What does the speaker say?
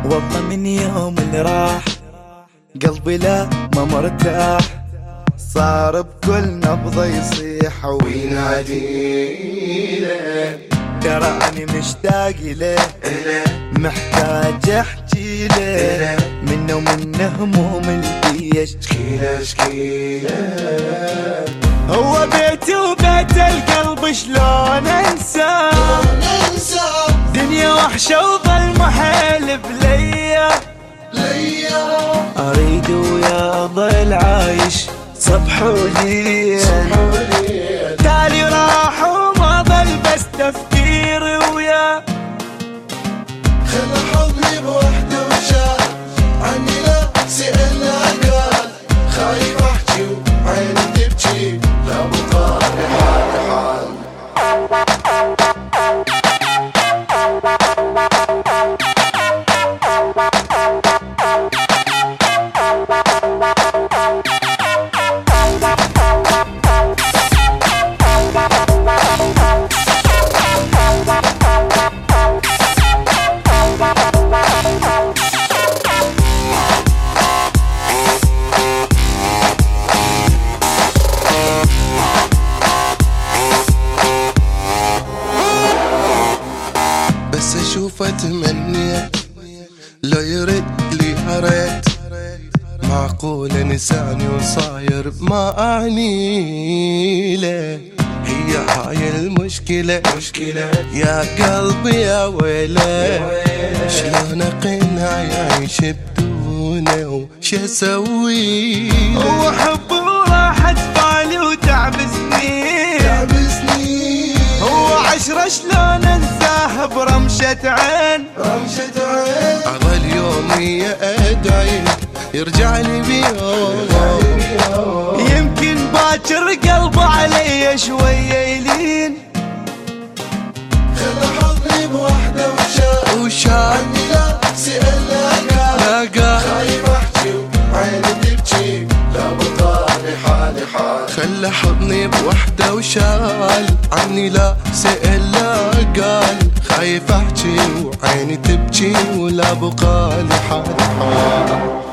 والله من يوم اللي راح قلبي لا ما مرتاح، صار بكل نبضة يصيح ويناديله. تراني مشتاق له، محتاج احكي له، منه ومنه هموم البيت شكيله شكيله. هو بيتي وبيت القلب شلون انساه، دنيا وحشة وظل محيل بليا، اريد ويا ظل عايش صبح وليل، تالي راح وما ظل بس تفكيري وياه. خل حضني بوحده وشال عني لا سأل لا قال، خايف احكي وعيني تبكي لا بطالي حالي حال. بس اشوفه تمنيت لو يرد لي هريت، معقول نساني وصاير ما اعني له. هي هاي المشكلة يا قلبي يا ويله، شلون اقنع يعيش بدونه وش اسوي؟ هو حب وراحت بالي وتعب سنين، هو عشرة شلون انساه برمشة عين، اظل يومي ادعي يرجع لي بيوم، يمكن باكر قلبه علي شوية يلين. خل حضني بوحده وشال عني لا سأل لا قال، خايف احكي وعيني تبكي لا بطالي حالي حال. خل حضني بوحده وشال عني لا سأل لا قال، خايف احكي وعيني تبكي ولا بقالي حالي حال.